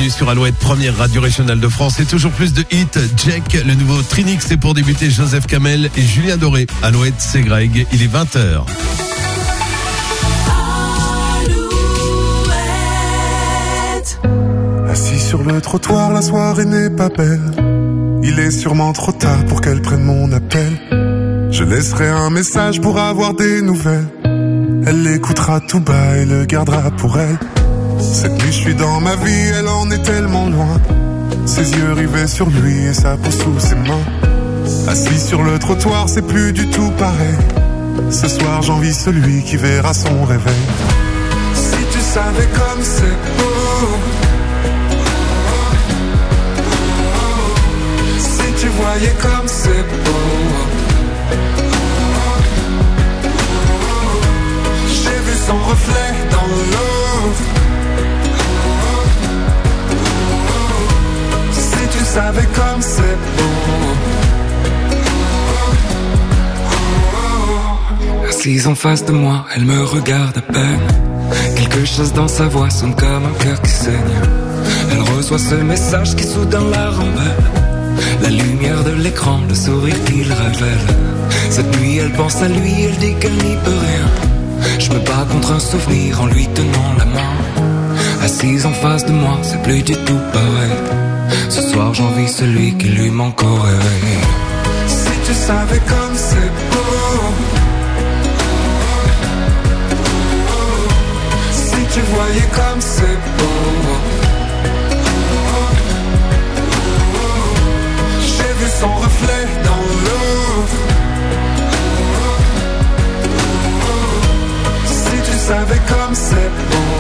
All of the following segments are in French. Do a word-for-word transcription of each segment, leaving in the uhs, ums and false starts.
bienvenue sur Alouette, première radio régionale de France. Et toujours plus de hits, Jack, le nouveau Trinix, c'est pour débuter Joseph Kamel et Julien Doré. Alouette, c'est Greg, il est vingt heures. Assis sur le trottoir, la soirée n'est pas belle. Il est sûrement trop tard pour qu'elle prenne mon appel. Je laisserai un message pour avoir des nouvelles. Elle l'écoutera tout bas et le gardera pour elle. Cette nuit je suis dans ma vie, elle en est tellement loin. Ses yeux rivés sur lui et sa peau sous ses mains. Assis sur le trottoir, c'est plus du tout pareil. Ce soir j'envie celui qui verra son réveil. Si tu savais comme c'est beau, si tu voyais comme c'est beau. J'ai vu son reflet dans l'eau. Si tu savais comme c'est beau. Assise en face de moi, elle me regarde à peine. Quelque chose dans sa voix sonne comme un cœur qui saigne. Elle reçoit ce message qui soudain la rembelle. La lumière de l'écran, le sourire qu'il révèle. Cette nuit elle pense à lui, elle dit qu'elle n'y peut rien. Je me bats contre un souvenir en lui tenant la main. Assise en face de moi, c'est plus du tout pareil. Ce soir j'envie celui qui lui manque au réveil. Si tu savais comme c'est beau, si tu voyais comme c'est beau. J'ai vu son reflet dans l'eau. Si tu savais comme c'est beau.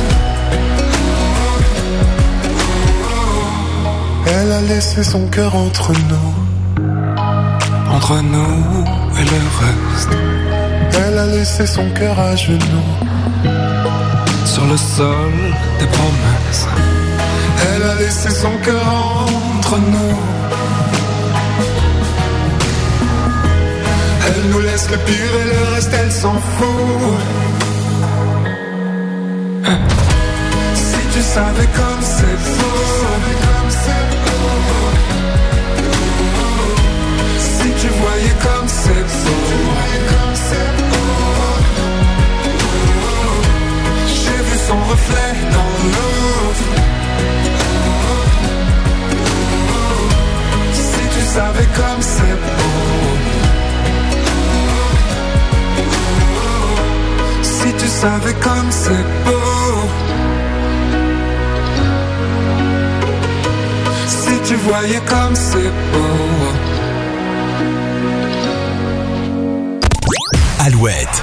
Elle a laissé son cœur entre nous. Entre nous et le reste. Elle a laissé son cœur à genoux. Sur le sol des promesses. Elle a laissé son cœur entre nous. Elle nous laisse le pire et le reste elle s'en fout. Si tu savais comme c'est beau. Si tu voyais comme c'est beau. J'ai vu son reflet dans l'eau. Si tu savais comme c'est beau. Si tu savais comme c'est beau. Si tu voyais comme c'est beau. Alouette.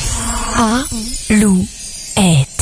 Alouette.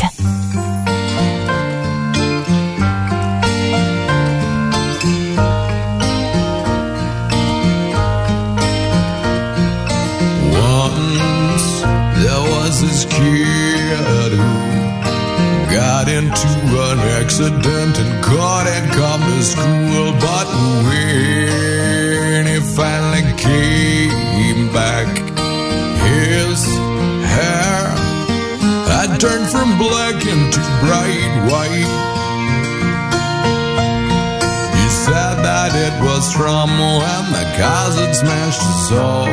Once there was this kid who got into an accident and couldn't come to school. But when he finally came back, his hair had turned from black into bright white. He said that it was from when the cars had smashed his soul.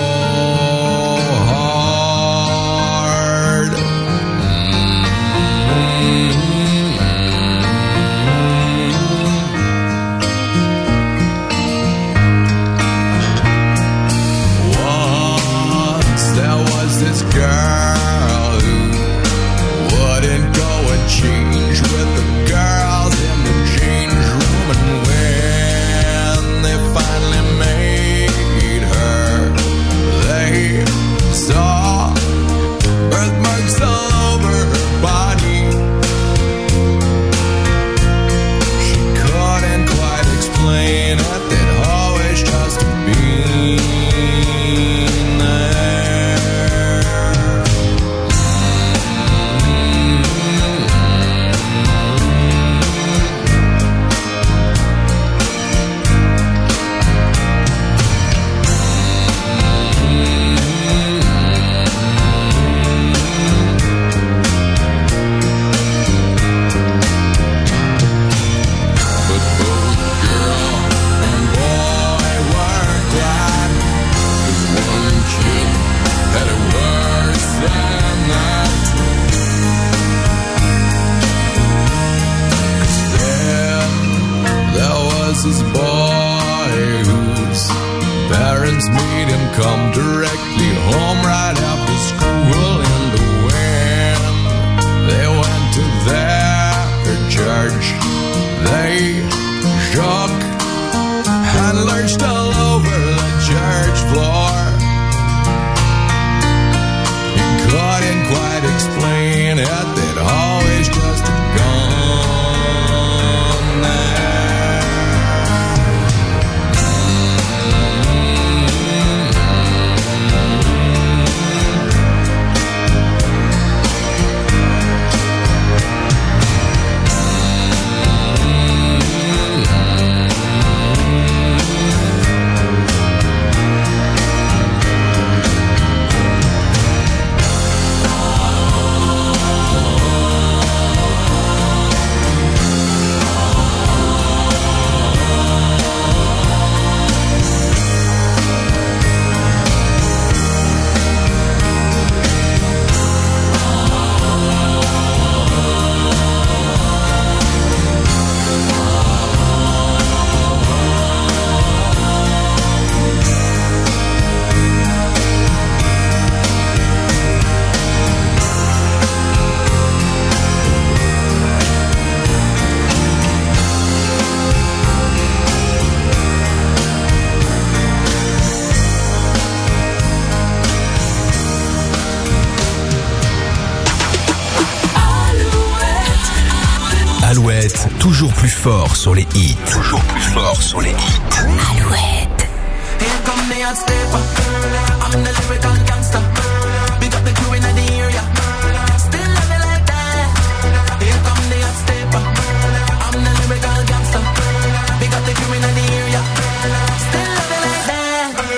This girl who wouldn't go and change with the girls in the change room. And when they finally made her directly home right after school in the wind. They went to their church. They shook and lurched all over the church floor. You couldn't quite explain it, they'd always just gone there. Alouette, toujours plus fort sur les hits. Toujours plus fort sur les hits. Alouette. Here come the hot stepper. I'm the lyrical gangster. Big up the crew in the area. Still love it like that. Here come the hot stepper. I'm the lyrical gangster. Big up the crew in the area. Still love it like that.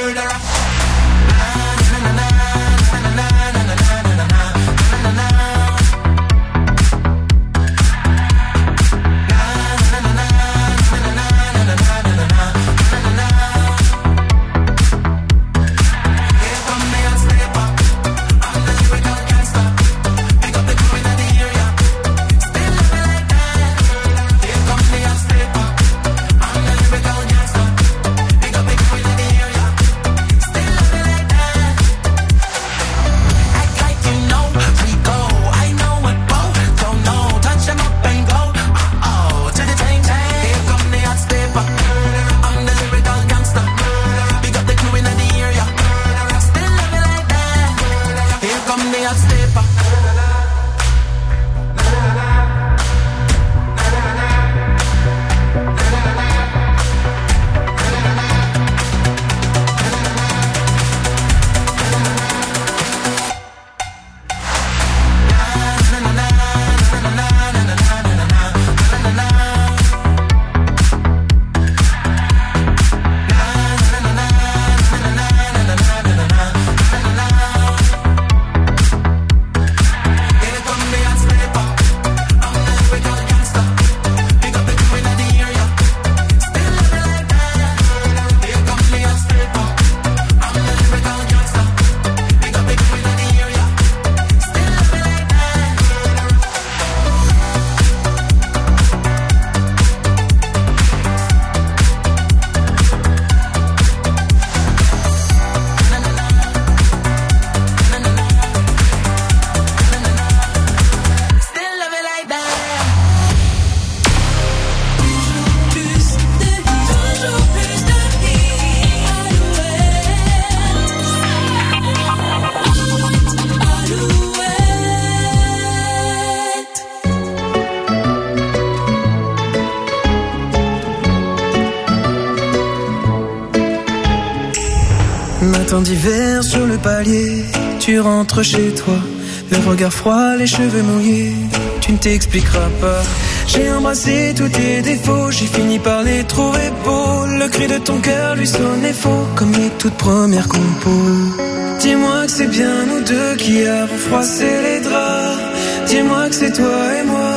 Matin d'hiver sur le palier, tu rentres chez toi, le regard froid, les cheveux mouillés, tu ne t'expliqueras pas. J'ai embrassé tous tes défauts, j'ai fini par les trouver beaux. Le cri de ton cœur lui sonnait faux, comme les toutes premières compos. Dis-moi que c'est bien nous deux qui avons froissé les draps. Dis-moi que c'est toi et moi.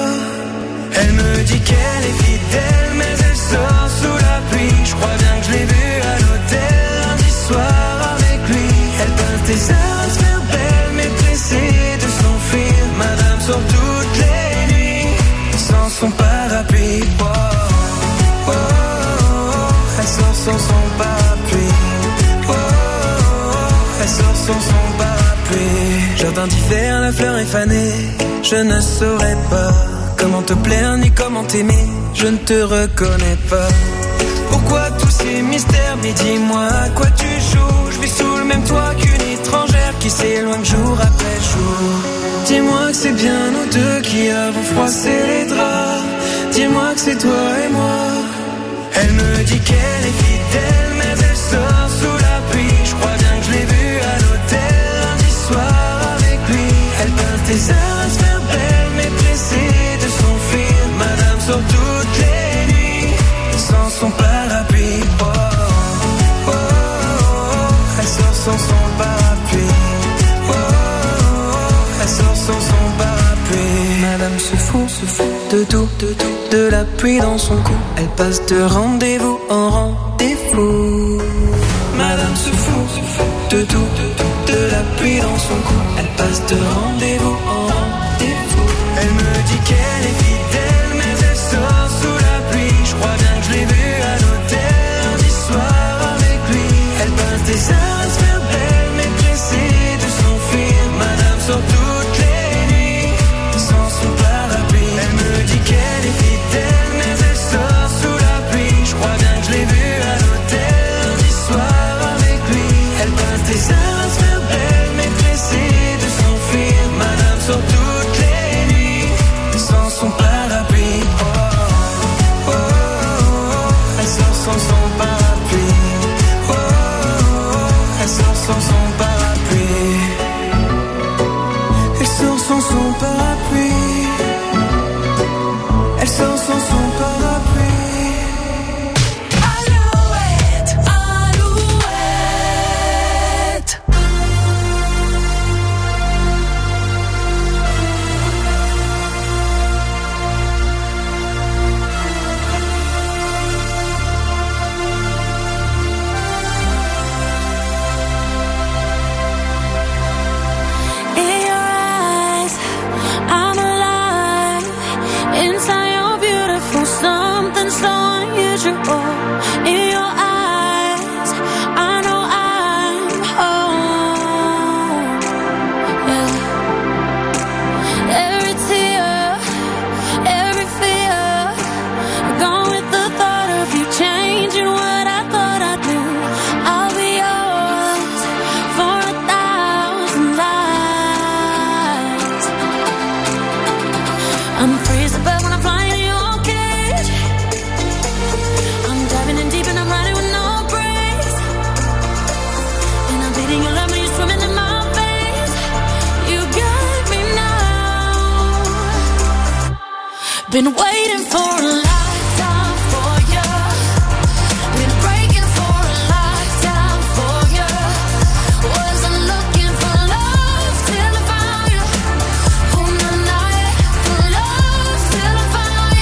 Elle me dit qu'elle est fidèle, mais elle sort sous la pluie. Je crois bien que je l'ai vue à l'hôtel lundi soir avec lui. Elle peint tes heures à se faire belle, mais pressée de s'enfuir. Madame sort toutes les nuits sans son parapluie. Oh, oh, oh, elle sort sans son parapluie. Oh, oh, ma fleur est fanée, je ne saurais pas comment te plaire ni comment t'aimer, je ne te reconnais pas. Pourquoi tous ces mystères, mais dis-moi à quoi tu joues. Je vis sous le même toit qu'une étrangère qui s'éloigne jour après jour. Dis-moi que c'est bien nous deux qui avons froissé les draps. Dis-moi que c'est toi et moi. Elle me dit qu'elle est fidèle, mais elle sort sous la pluie. Je crois bien que je l'ai vue à l'hôtel lundi soir avec lui. Elle pince des heures à se faire belle, mais pressée de s'enfuir. Madame sort toutes les nuits sans son parapluie. Oh, oh, oh, oh. Elle sort sans son parapluie. Oh, oh, oh. Elle sort sans son parapluie. Madame se fout, se fout de tout, de tout, de la pluie dans son cou. Elle passe de rendez-vous en rendez-vous. Madame se fout, se fout de tout, de tout, de la pluie dans son cou. Elle passe de rendez-vous en rendez-vous. Elle me dit qu'elle est fidèle, mais elle sort sous la pluie. Je crois bien que je l'ai vue à l'hôtel lundi soir avec lui. Elle passe des heures à se faire belle, mais pressée de s'enfuir. Madame sort toutes les nuits sans son parapluie. Elle me dit qu'elle est fidèle, mais elle sort sous la pluie. Je crois bien que je l'ai vue à l'hôtel lundi soir avec lui. Elle passe des heures à se faire belle, mais pressée de s'enfuir. Madame sort toutes les nuits sans son parapluie. Oh, oh, oh, oh. Elle sort sans son parapluie. Oh, oh, oh. Elle sort sans son parapluie. Elle sort sans son parapluie. Elle sort sans son parapluie. Alouette, Alouette. In your eyes, I'm alive. Inside you're beautiful, something so unusual. In your eyes, I know I'm home. Yeah. Every tear, every fear, gone with the thought of you changing what I thought I'd do. I'll be yours for a thousand lives. I'm free as a bird when I'm flying in your cage. I'm diving in deep and I'm riding with no brakes. And I'm bleeding your love when you're swimming in my veins. You got me now. Been waiting for a lifetime for you. Been breaking for a lifetime for you. Wasn't looking for love till I found you. Oh, no, not yet. For love till I found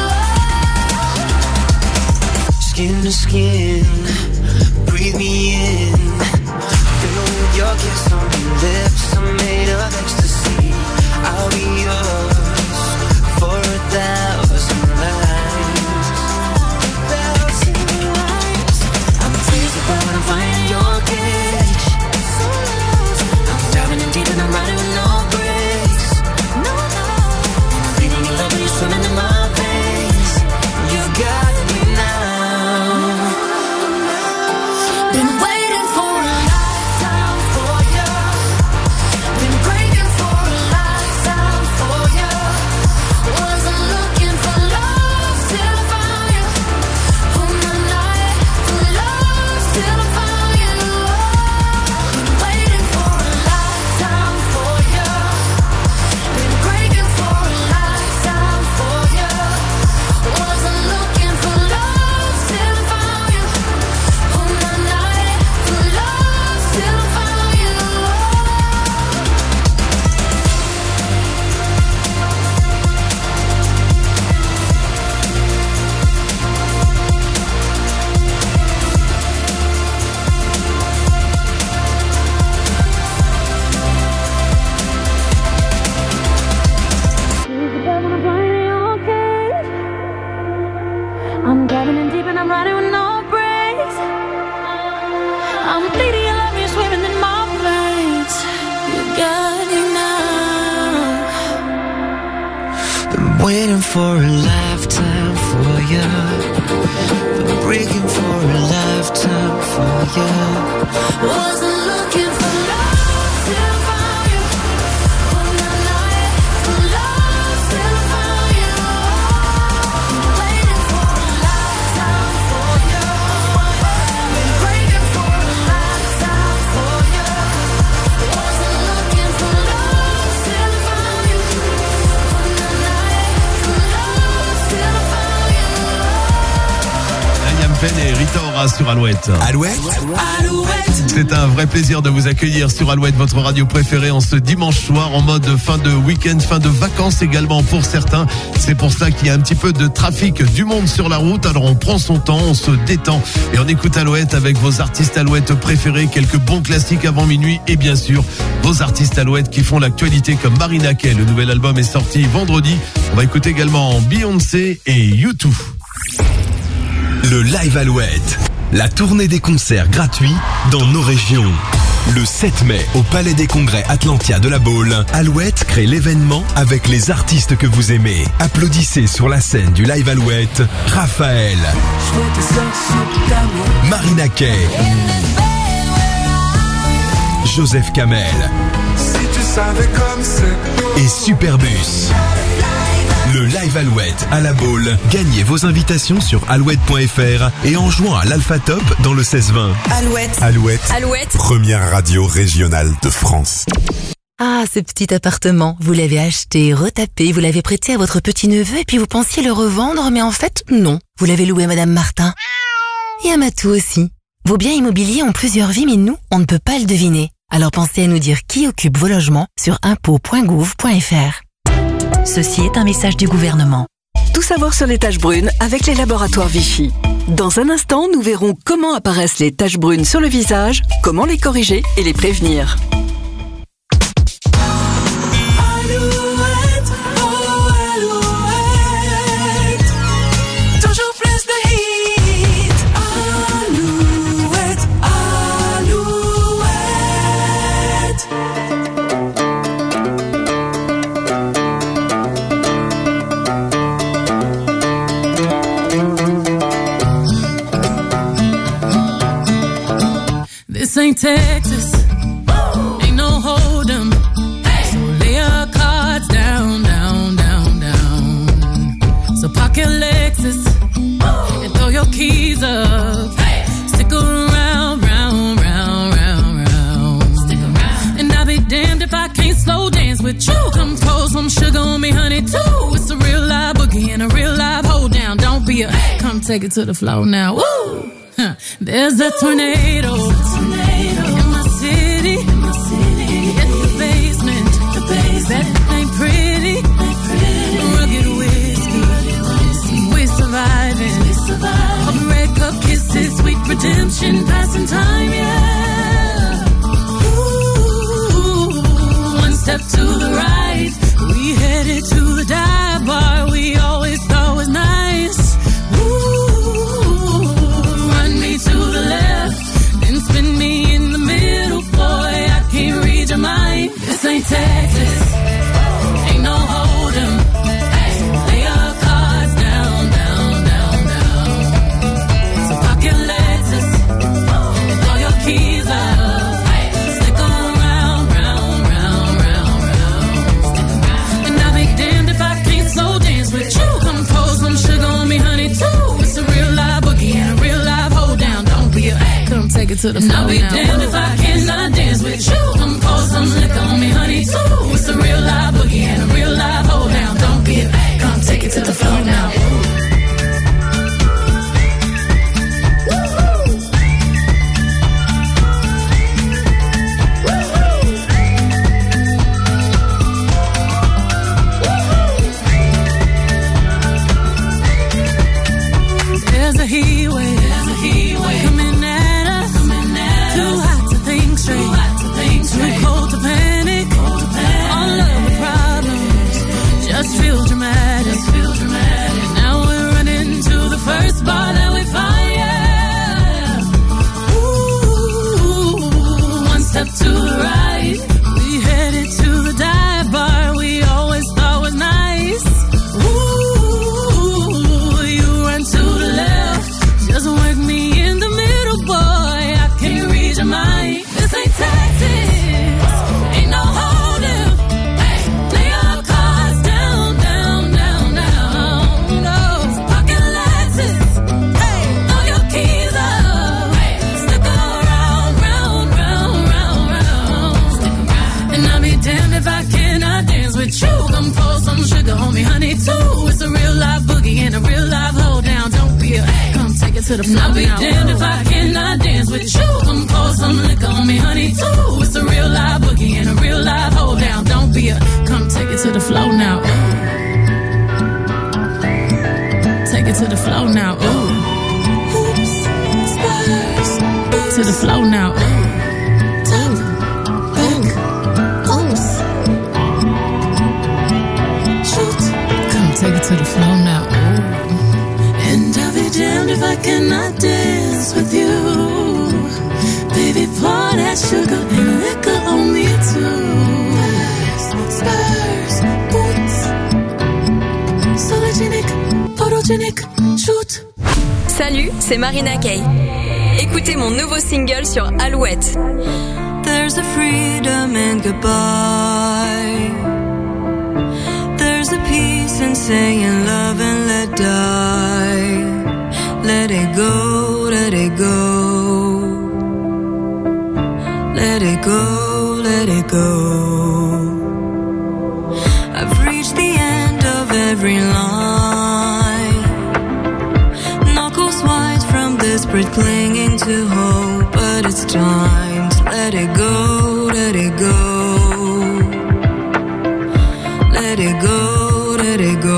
you. Skin to skin, breathe me in. Fill with your kiss on your lips, I'm made of ecstasy. I'll be yours for a thousand lives. Waiting for a lifetime for you. Been breaking for a lifetime for you. Wasn't looking for love till I found you. On the night for love till I found you. Waiting for a lifetime for you. Been breaking for a lifetime for you. Wasn't looking for love till I found you. On the night for love till I found you. Liam Payne et Rita Ora sur Alouette. Alouette, Alouette. C'est un vrai plaisir de vous accueillir sur Alouette, votre radio préférée en ce dimanche soir, en mode fin de week-end, fin de vacances également pour certains. C'est pour ça qu'il y a un petit peu de trafic, du monde sur la route. Alors on prend son temps, on se détend et on écoute Alouette avec vos artistes Alouette préférés, quelques bons classiques avant minuit et bien sûr vos artistes Alouette qui font l'actualité comme Marina Kaye. Le nouvel album est sorti vendredi. On va écouter également Beyoncé et U deux. le Live Alouette. La tournée des concerts gratuits dans nos régions. Le sept mai, au Palais des Congrès Atlantia de la Baule, Alouette crée l'événement avec les artistes que vous aimez. Applaudissez sur la scène du Live Alouette Raphaël, Marina Kaye, Joseph Kamel Si tu savais comme c'est et Superbus. Le Live Alouette à la Baule. Gagnez vos invitations sur alouette point f r et en jouant à l'Alpha Top dans le seize vingt. Alouette. Alouette, Alouette. première radio régionale de France. Ah, ce petit appartement, vous l'avez acheté, retapé, vous l'avez prêté à votre petit-neveu et puis vous pensiez le revendre, mais en fait, non. Vous l'avez loué à Madame Martin. Et à Matou aussi. Vos biens immobiliers ont plusieurs vies, mais nous, on ne peut pas le deviner. Alors pensez à nous dire qui occupe vos logements sur impôts point gouv point f r. Ceci est un message du gouvernement. Tout savoir sur les taches brunes avec les laboratoires Vichy. Dans un instant, nous verrons comment apparaissent les taches brunes sur le visage, comment les corriger et les prévenir. Alouette, oh Alouette, toujours plus de hits. Alouette, Alouette. This ain't Texas, ain't no hold'em. So lay your cards down, down, down, down. So park your Lexus and throw your keys up. Stick around, round, round, round, round. Stick around. And I'll be damned if I can't slow dance with you. Come pour some sugar on me, honey, too. It's a real live boogie and a real live hold down. Don't be a, come take it to the floor now. Woo! Huh. There's a tornado, a tornado in my city, in my city. Hit the basement, the basement. That ain't pretty, ain't pretty. Rugged whiskey, whiskey. We're surviving, we surviving. Of red cup kisses, sweet redemption, passing time, yeah. Ooh, one step to the right, we headed to the dive bar we always thought was nice. To the left, then spin me in the middle, boy, I can't read your mind. This ain't Texas, ain't no hold'em. Lay your cards down, down, down, down. So park your Lexus and throw your keys up. Stick around, round, round, round, round. And I'll be damned if I can't slow dance with you. Come pour some sugar on me, honey, too. It's a real live boogie and a real live hold down. Don't be a come take it to the floor. I'll be damned if I cannot dance with you. Come pour some liquor on me, honey, too. It's a real live boogie and a real live hold down. Don't be a come take it to the floor now. There's a heat wave, there's a heat wave coming at us, coming at too hot to think straight, too, hot to think straight. Too cold to panic, cold to panic. All of the problems Come pour some sugar on me, honey, too. It's a real live boogie and a real live hold down. Don't be a, come take it to the floor. I'll be damned if I cannot dance with you. Come pour some liquor on me, honey, too. It's a real live boogie and a real live hold down. Don't be a, come take it to the floor now. Ooh. Take it to the floor now. Ooh. Oops, spurs. To the floor now. Ooh. Top, back, oops. Shoot. Come take it to the floor now. Ooh. And I'll be damned if I cannot dance with you. Baby, pour that sugar and liquor on me too. Spurs, boots. Sologenic, photogenic, shoot. Salut, c'est Marina Kaye. Écoutez mon nouveau single sur Alouette. There's a freedom in goodbye. There's a peace in saying love and let die. Let it go, let it go. Let it go, let it go. I've reached the end of every line. Knuckles white from desperate clinging to hope. But it's time to let it go, let it go. Let it go, let it go.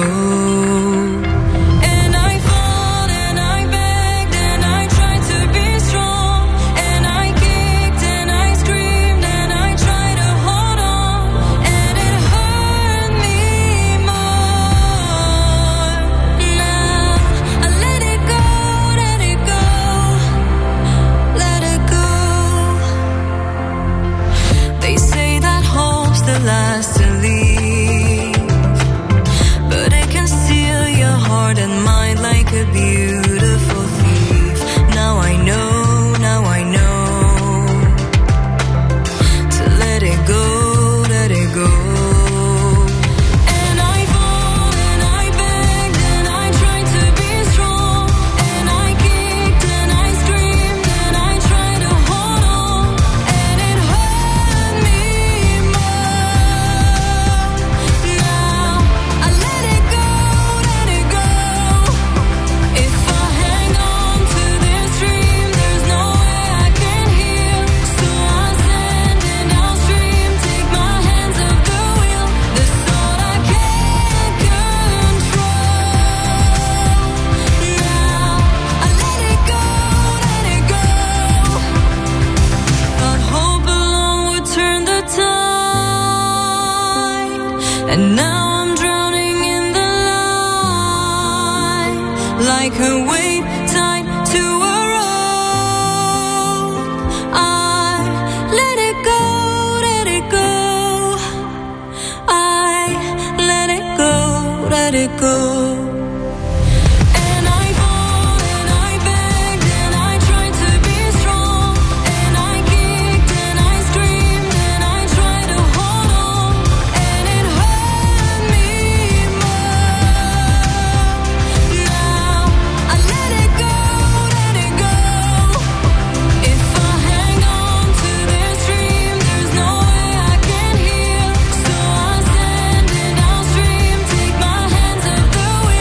Last to leave, but it can steal your heart and mind like a beautiful thief. Now I know, now I know to let it go, let it go. And I fought and I begged and I tried to be strong, and I kicked and I screamed and I tried to hold on, and it hurt me more. And now I'm drowning in the light, like a wave tied to a rope. I let it go, let it go. I let it go, let it go. The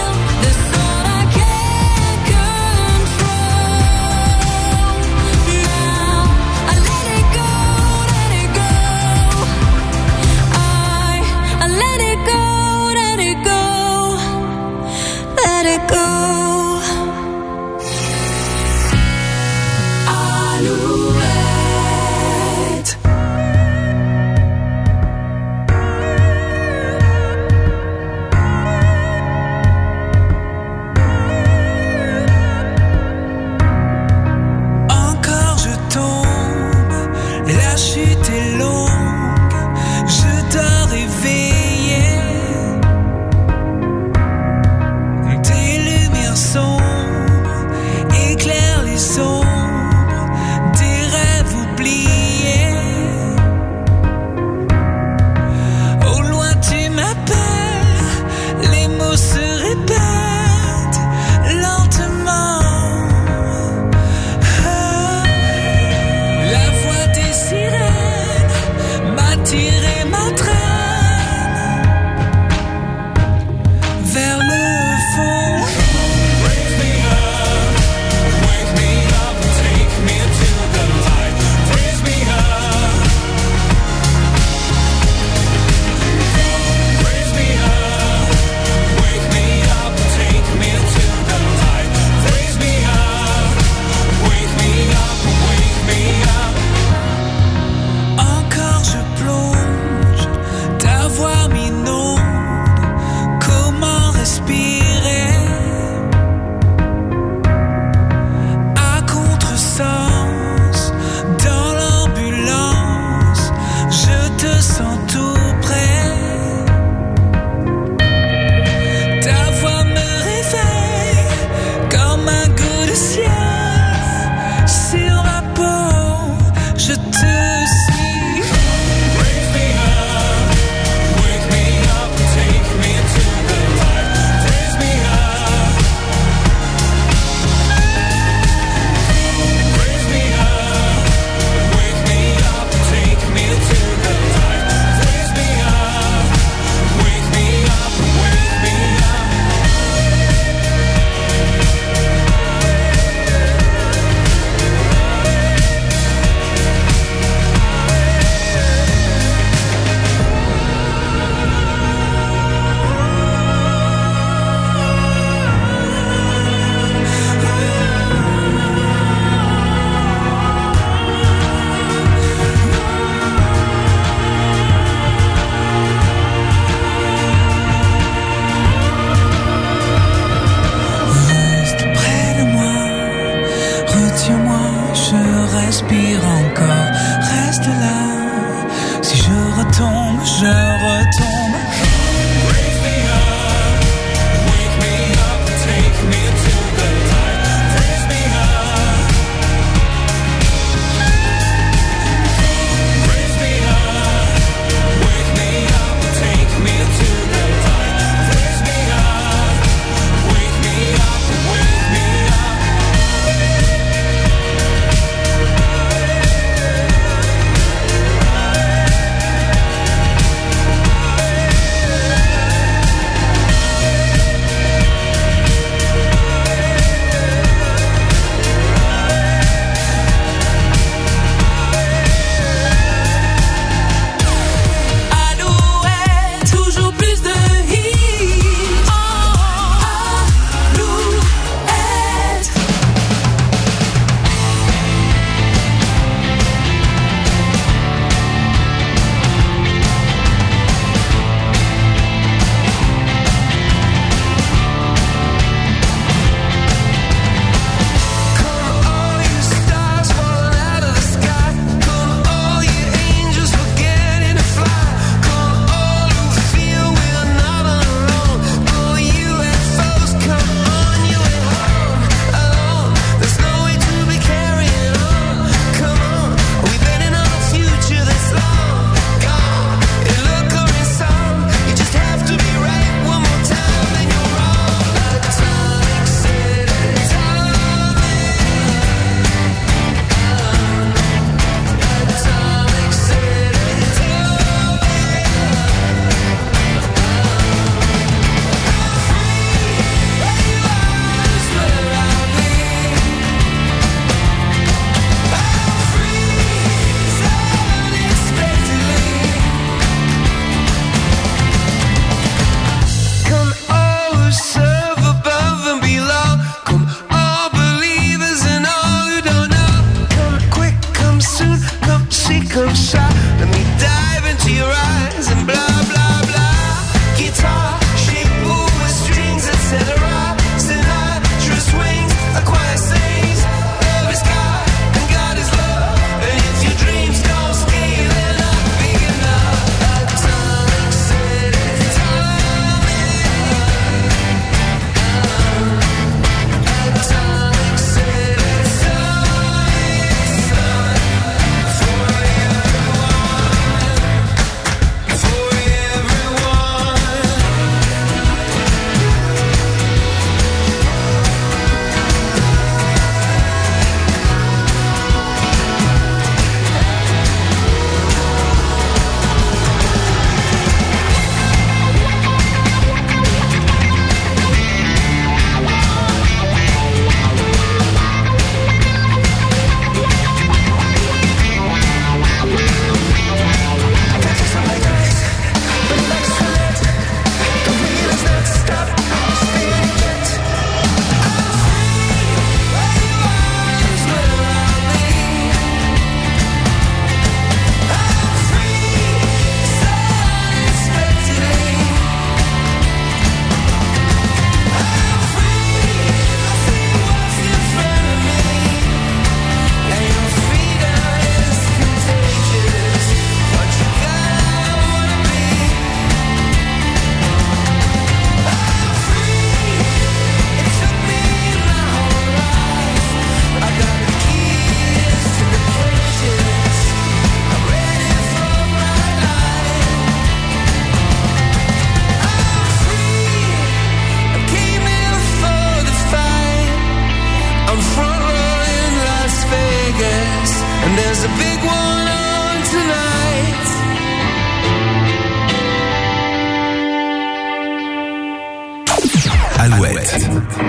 Alouette.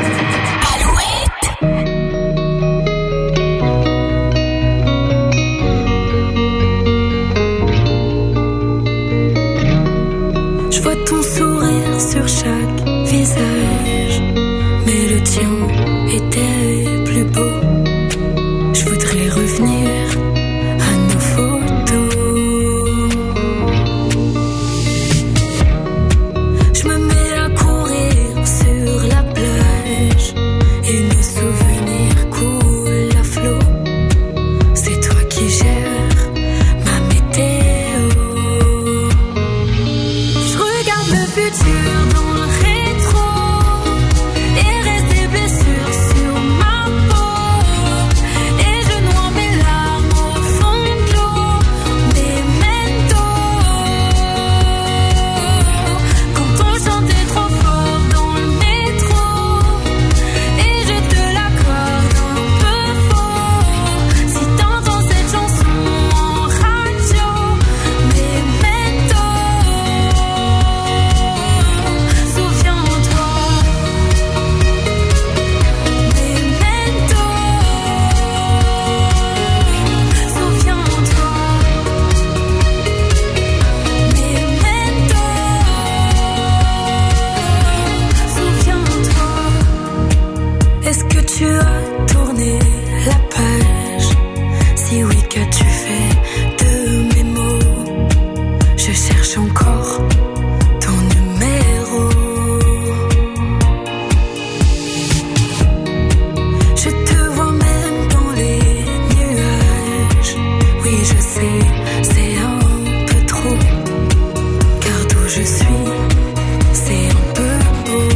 Je vois ton sourire sur chaque visage, mais le tien était plus beau. Je voudrais revenir à nos photos. Je me mets à courir sur la plage et nos souvenirs coulent à flot. C'est toi qui gères ma météo. Je regarde le futur dans le rétro et reste des blessures sur ma peau. Et je noie mes larmes au fond de l'eau. Memento. Quand on chantait trop fort dans le métro et je te l'accorde un peu faux. Si t'entends cette chanson en radio, Memento. Souviens-toi, Memento. Souviens-toi, Memento. Souviens-toi. Est-ce que tu as tourné la page? Si oui, qu'as-tu fait de mes mots? Je cherche encore ton numéro. Je te vois même dans les nuages. Oui, je sais, c'est un peu trop. Car d'où je suis, c'est un peu beau.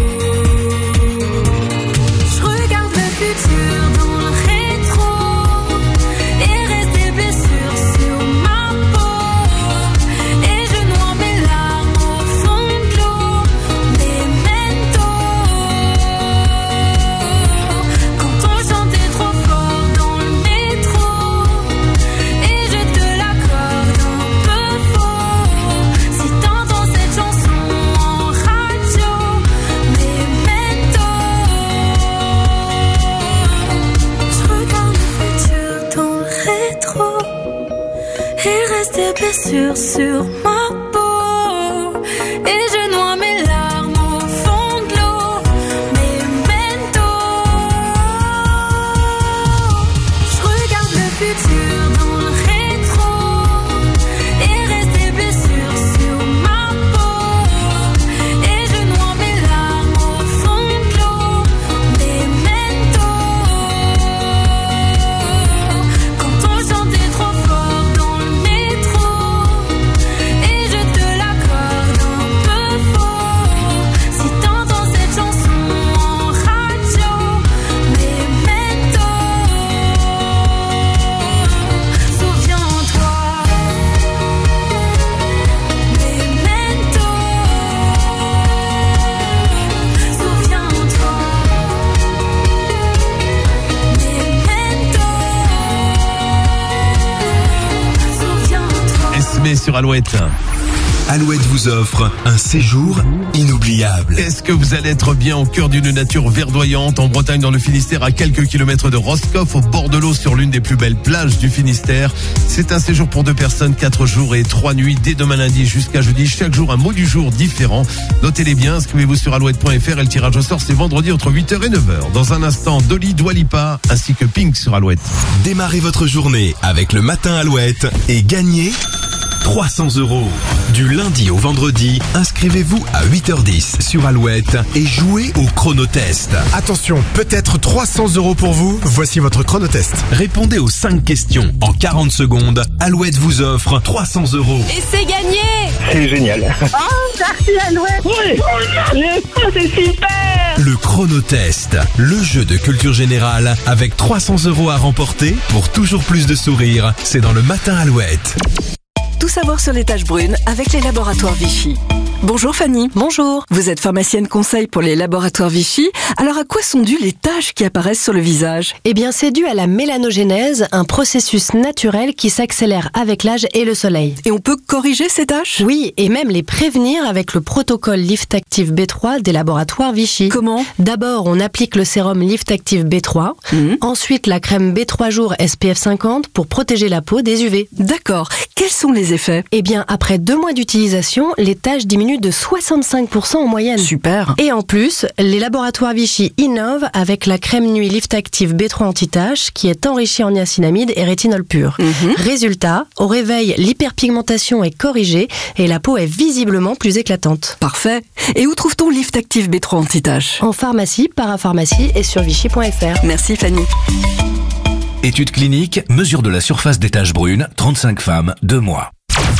Je regarde le futur dans le rétro et reste des blessures sur ma peau. Et je noie mes larmes au fond de l'eau. Memento. Quand on chantait trop fort dans le métro et je te l'accorde un peu faux. Si t'entends cette chanson en radio, Memento. Je regarde le futur dans le rétro et reste des blessures sur ma peau. Et je noie mes larmes au fond de l'eau. Memento. Je regarde le futur dans le rétro et reste des blessures sur ma peau. Et je noie mes larmes au fond de l'eau. Memento. Quand on chantait trop fort dans le métro et je te l'accorde un peu faux. Si t'entends cette chanson en radio, Memento. Souviens-toi, Memento. Souviens-toi, Memento. Souviens-toi. Esmé sur Alouette. Alouette vous offre un séjour inoubliable. Est-ce que vous allez être bien au cœur d'une nature verdoyante en Bretagne, dans le Finistère, à quelques kilomètres de Roscoff, au bord de l'eau, sur l'une des plus belles plages du Finistère? C'est un séjour pour deux personnes, quatre jours et trois nuits, dès demain lundi jusqu'à jeudi. Chaque jour, un mot du jour différent. Notez-les bien, inscrivez-vous sur alouette point f r et le tirage au sort, c'est vendredi entre huit heures et neuf heures. Dans un instant, Dolly, Dua Lipa, ainsi que Pink sur Alouette. Démarrez votre journée avec le matin Alouette et gagnez trois cents euros. Du lundi au vendredi, inscrivez-vous à huit heures dix sur Alouette et jouez au chronotest. Attention, peut-être trois cents euros pour vous. Voici votre chronotest. Répondez aux cinq questions en quarante secondes. Alouette vous offre trois cents euros. Et c'est gagné! C'est génial. Oh, merci Alouette. Oui, c'est super. Le chronotest, le jeu de culture générale avec trois cents euros à remporter pour toujours plus de sourires. C'est dans le matin Alouette. Tout savoir sur les taches brunes avec les laboratoires Vichy. Bonjour Fanny. Bonjour. Vous êtes pharmacienne conseil pour les laboratoires Vichy. Alors à quoi sont dues les taches qui apparaissent sur le visage? Eh bien, c'est dû à la mélanogénèse, un processus naturel qui s'accélère avec l'âge et le soleil. Et on peut corriger ces taches? Oui, et même les prévenir avec le protocole Lift Active B trois des laboratoires Vichy. Comment? D'abord, on applique le sérum Lift Active B trois, mmh. ensuite la crème B trois jours S P F cinquante pour protéger la peau des U V. D'accord. Quels sont les effets? Eh bien, après deux mois d'utilisation, les taches diminuent de soixante-cinq pour cent en moyenne. Super. Et en plus, les laboratoires Vichy innovent avec la crème nuit Lift Active B trois anti-taches qui est enrichie en niacinamide et rétinol pur. Mmh. Résultat, au réveil, l'hyperpigmentation est corrigée et la peau est visiblement plus éclatante. Parfait. Et où trouve-t-on Lift Active B trois anti-taches? En pharmacie, parapharmacie et sur vichy point f r. Merci Fanny. Étude clinique, mesure de la surface des taches brunes, trente-cinq femmes, deux mois.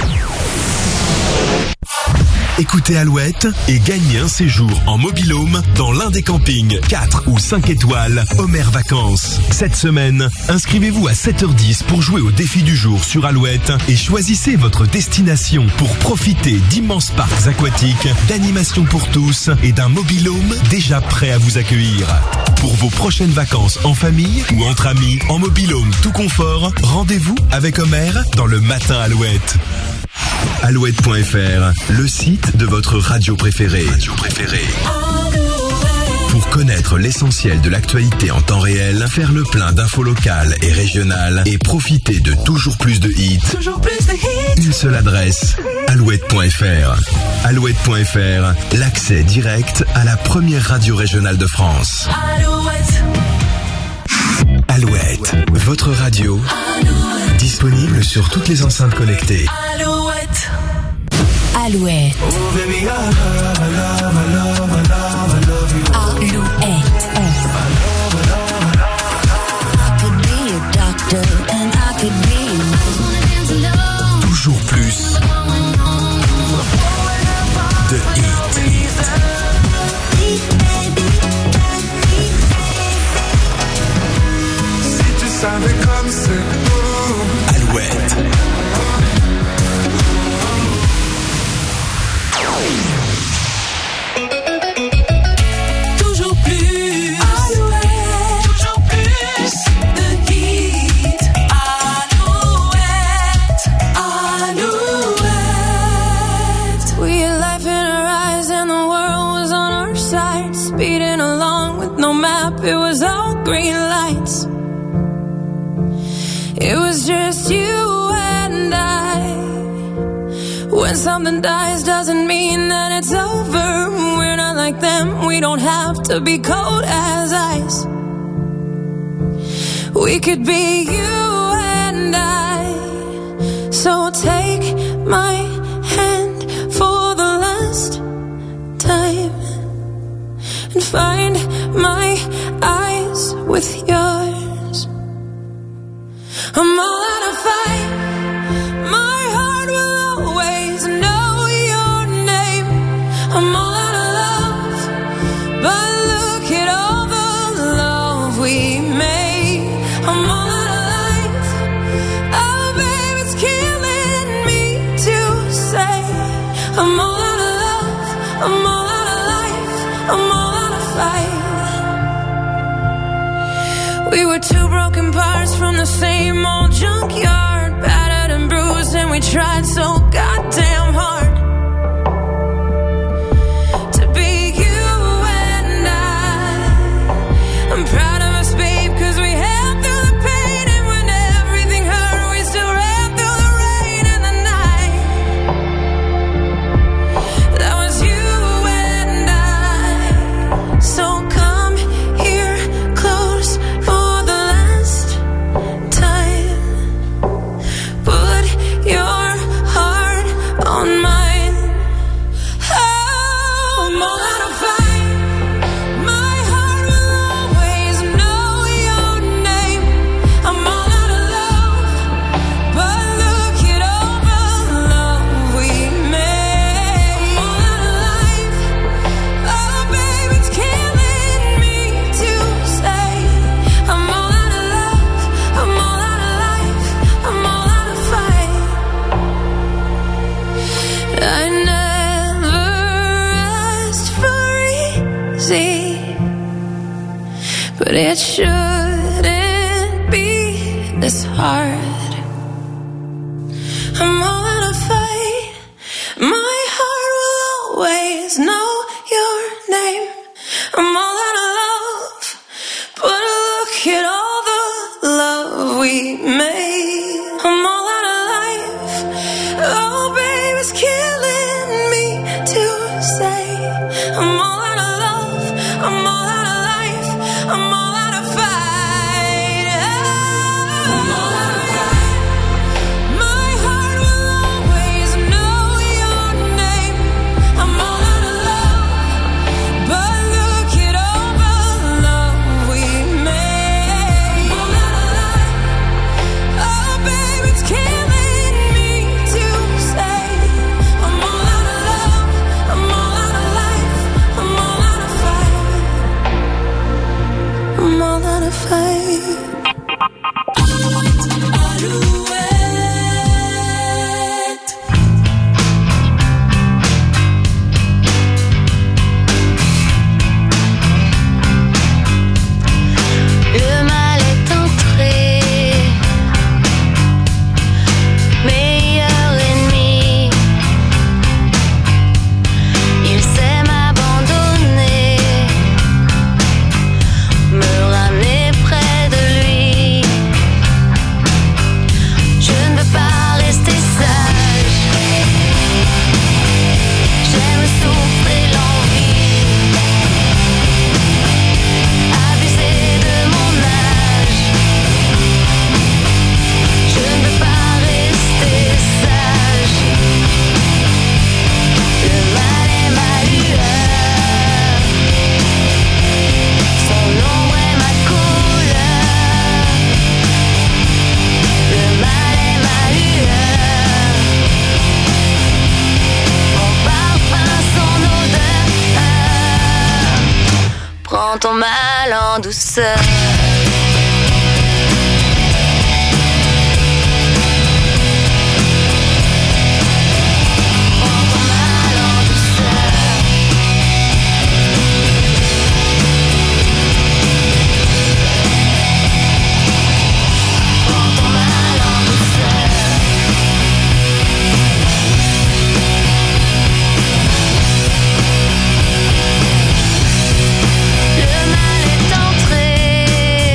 Écoutez Alouette et gagnez un séjour en mobil-home dans l'un des campings quatre ou cinq étoiles Homer Vacances. Cette semaine, inscrivez-vous à sept heures dix pour jouer au défi du jour sur Alouette et choisissez votre destination pour profiter d'immenses parcs aquatiques, d'animations pour tous et d'un mobil-home déjà prêt à vous accueillir. Pour vos prochaines vacances en famille ou entre amis, en mobil-home tout confort, rendez-vous avec Homer dans le matin Alouette. Alouette point f r, le site de votre radio préférée. Radio préférée. Pour connaître l'essentiel de l'actualité en temps réel, faire le plein d'infos locales et régionales et profiter de toujours plus de hits. Toujours plus de hits. Une seule adresse, alouette point f r. Alouette point f r, l'accès direct à la première radio régionale de France. Alouette. Alouette, votre radio. Alouette. Disponible sur toutes les enceintes connectées. Alouette. Alouette. Oh baby, I love, I love, I love, I love, I love you. Alouette. I could be a doctor and I could be a toujours plus de hits. Si tu savais comme c'est beau. Alouette. Toujours plus. Alouette. Toujours plus de hits. Alouette. Alouette. We had life in our eyes and the world was on our side. Speeding along with no map, it was all green lights. It was just you and I. When something dies doesn't mean that it's over. We're not like them, we don't have to be cold as ice. We could be you and I. So take my hand for the last time and find my eyes with yours. I'm all out of fight. My heart will always know your name. I'm all out of love, but look at all the love we made. I'm all out of life. Oh, babe, it's killing me to say. I'm all out of love. I'm all out of life. I'm all out of fight. We were two broken parts from the same old junkyard, battered and bruised, and we tried so goddamn hard to be you and I. I'm proud of us, babe, cause we held through the pain, and when everything hurt, we still ran through the rain and the night. That was you and I. So come here close for the last time. Put your heart on my easy, but it shouldn't be this hard. I'm all out of fight. My heart will always know your name. I'm all out of love, but look at all the love we made. I'm all out of life. Oh, babe, it's killing me to say. I'm all out of love. I'm all out of life. I'm all out of fight. I'm all out of fight. My heart will always know your name. I'm all out of love, but look at all the love we made. I'm all out of life. Oh, babe, it's killing me to say. I'm all out of love. I'm all out of life. I'm all out of fight. I'm all out of fight. Le mal est entré, meilleur ennemi. Il sait m'abandonner, me ramener près de lui. Je ne veux pas rester sage, j'aime souffrir l'envie, abuser de mon âge. Je ne veux pas rester sage. Le mal est ma lueur, son ombre est ma couleur. Le mal est ma lueur, mon parfum, son odeur. Prends ton mal en douceur. Prends ton mal en douceur. Prends ton mal en douceur. Le mal est entré,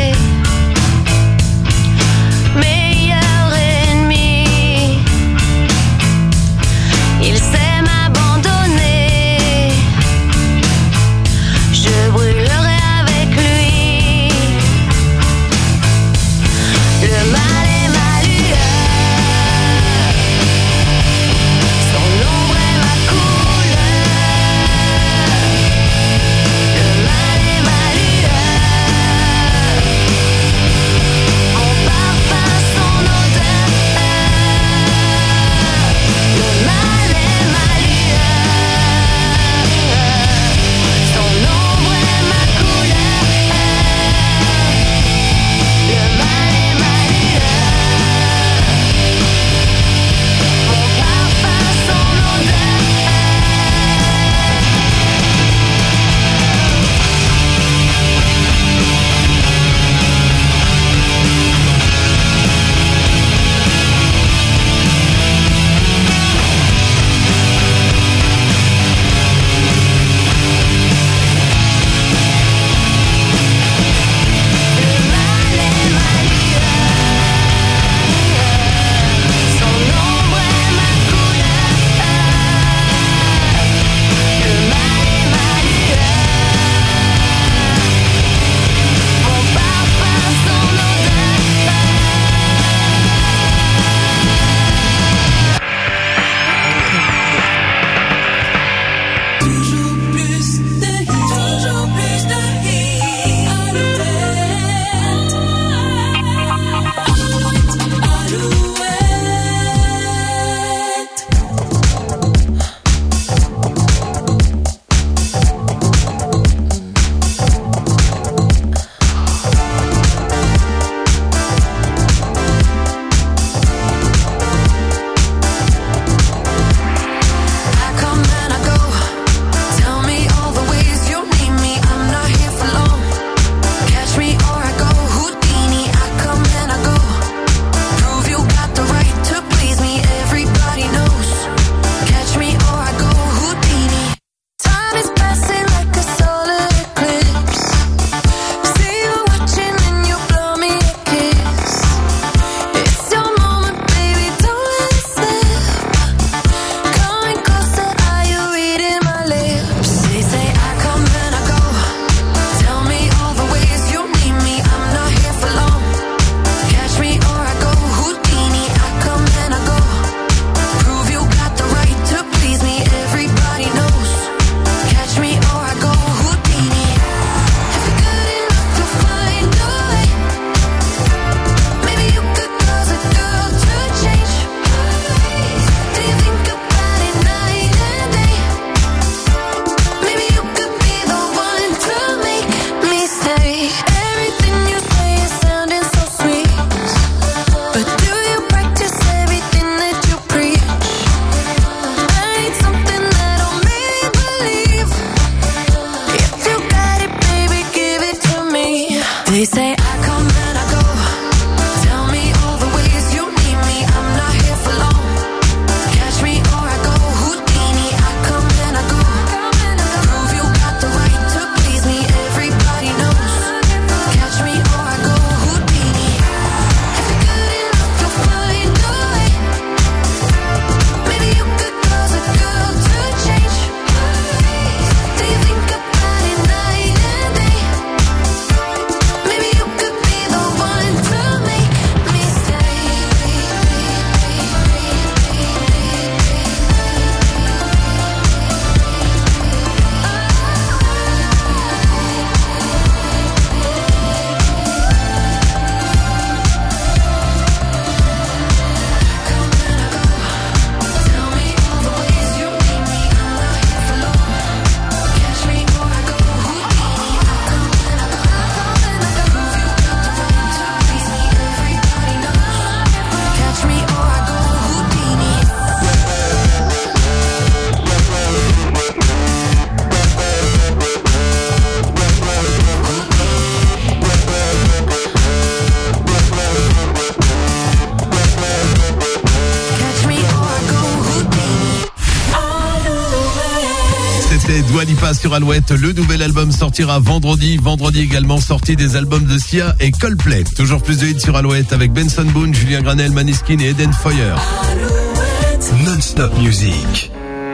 Dua Lipa sur Alouette. Le nouvel album sortira vendredi. Vendredi également sortie des albums de Sia et Coldplay. Toujours plus de hits sur Alouette avec Benson Boone, Julien Granel, Maneskin et Eden Foyer. Non-stop music.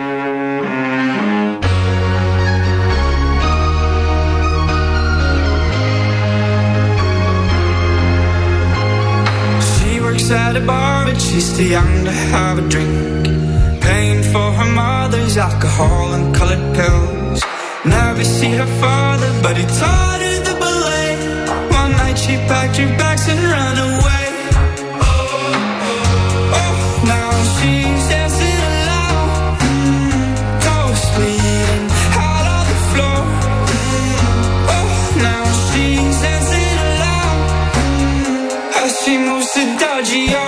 At a bar, but she's too young to have a drink. Paying for her mother's alcohol and colored pills. Never see her father, but he taught her the ballet. One night she packed her bags and ran away. Oh, now she's dancing alone, mm, toes bleeding out on the floor. Mm, oh, now she's dancing alone, mm, as she moves to Dodgy-O.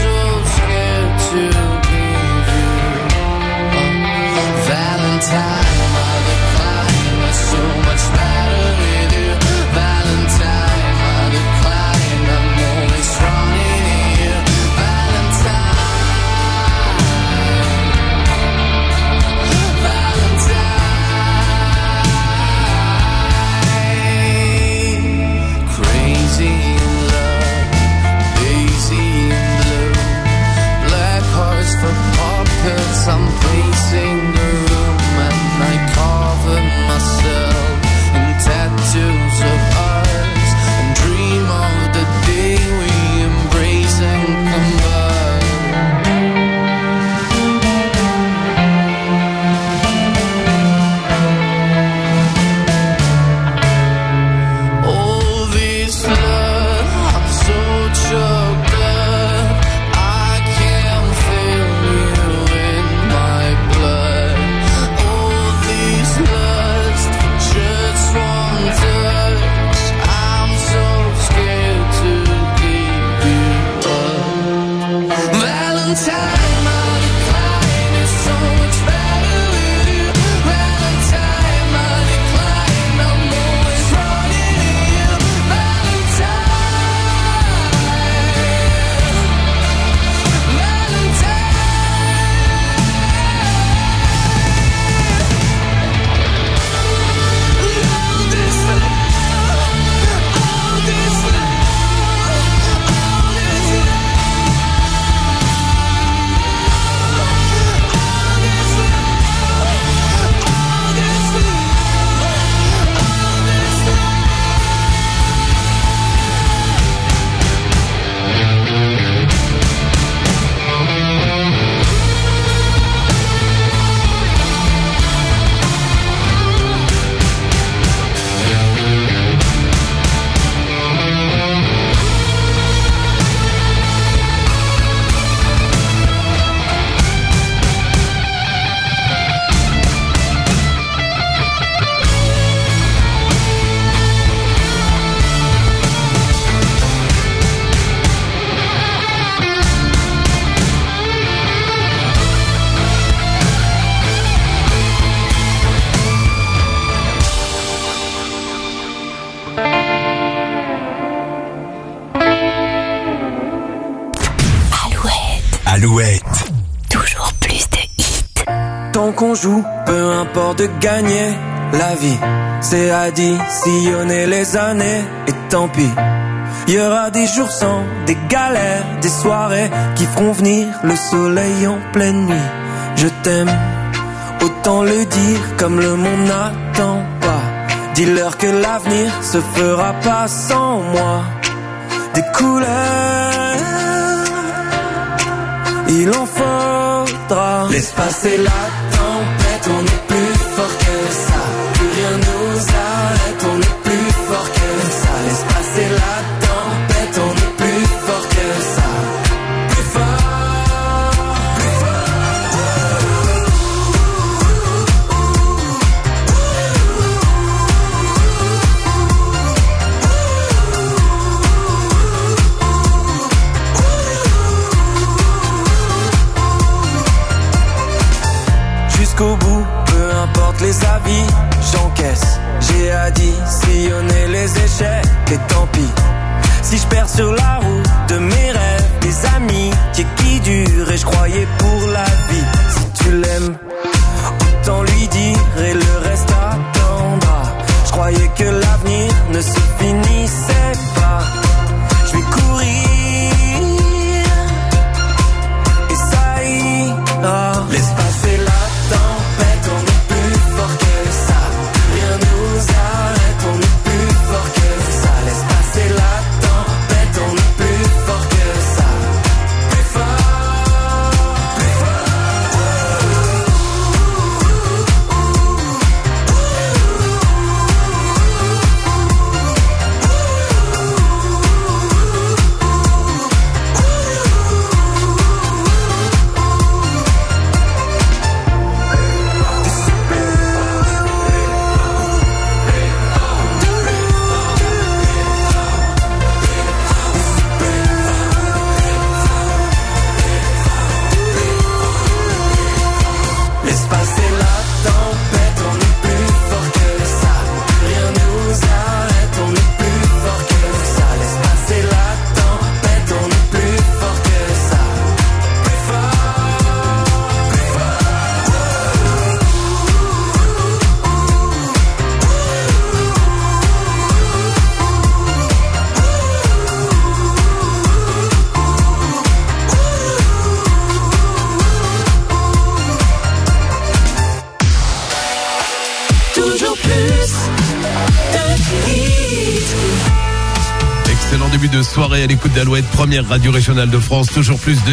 Valentine pacing the room and I cover myself in tattoos of us and dream of the day we embrace and combine. All this love, I'm so choked up, I can't feel you in my blood. All this lust for just one touch, I'm so scared to give you up. Valentine, my decline is so much better with you. Valentine, my decline, I'm always running to you. Valentine, all this love, all this love, all this Alouette. Toujours plus de hits. Tant qu'on joue, peu importe de gagner. La vie, c'est additionner les années. Et tant pis, il y aura des jours sans, des galères, des soirées qui feront venir le soleil en pleine nuit. Je t'aime, autant le dire comme le monde n'attend pas. Dis-leur que l'avenir se fera pas sans moi. Des couleurs, il en faudra. Laisse passer la tempête, on est plus fort que ça. Plus rien nous arrête, on est plus fort que ça. Laisse passer la tempête, on est plus fort que ça. Plus fort, plus jusqu'au bout, peu importe les avis, j'encaisse. J'ai additionné les échecs et tant pis. Si je perds sur la route de mes rêves, des amis qui, qui durent et je croyais pour la vie. Si tu l'aimes, autant lui dire et le reste attendra. Je croyais que l'avenir ne se finissait pas. Je vais courir et ça ira. Laisse passer la tempête, on est plus fort que ça. Rien nous arrête, on est plus fort que ça. Laisse passer la tempête, on est plus fort que ça. de soirée à l'écoute d'Alouette, première radio régionale de France. Toujours plus de